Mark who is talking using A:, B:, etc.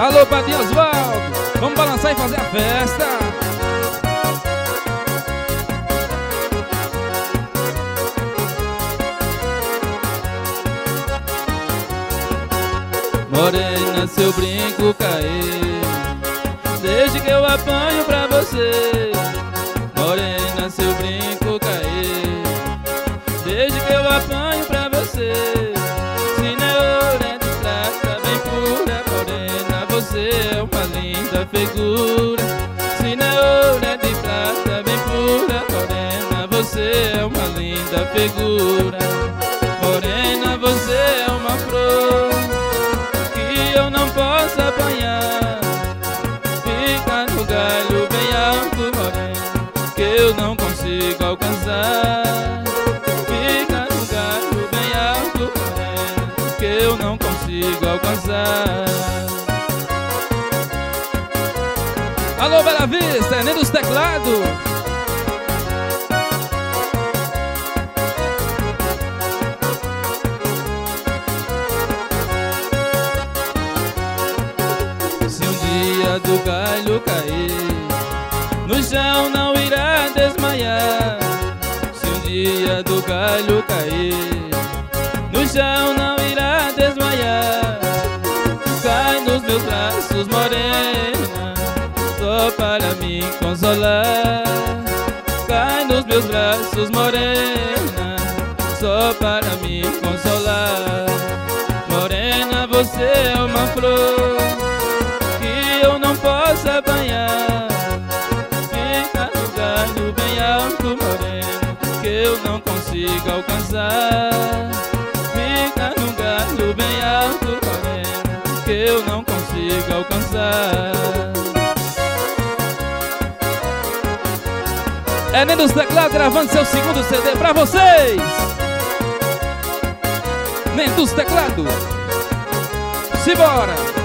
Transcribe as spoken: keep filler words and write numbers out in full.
A: Alô, Padrinho Osvaldo, vamos balançar e fazer a festa. Morena, seu brinco caiu, desde que eu apanho pra você. Morena, seu brinco caiu, desde que eu apanho pra você. Se não é ouro é de prata bem pura, morena, você é uma linda figura. Se não é ouro é de prata bem pura, morena, você é uma linda figura. Morena, você é uma flor que eu não posso apanhar. Fica no galho bem alto, morena, que eu não consigo alcançar. Fica no galho bem alto, morena, que eu não consigo alcançar. Alô, Bela Vista, é nem dos teclados. Se um dia do galho cair, no chão não irá desmaiar. Se um dia do galho cair, no chão não irá desmaiar. Cai nos meus braços, morena, só para me consolar. Cai nos meus braços, morena, só para me consolar. Morena, você é uma flor que eu não posso apanhar. Fica no galho bem alto, morena, que eu não consigo alcançar. Fica no galho bem alto, morena, que eu não consigo alcançar. É nem dos teclados gravando seu segundo C D pra vocês. Nem dos teclados. Simbora!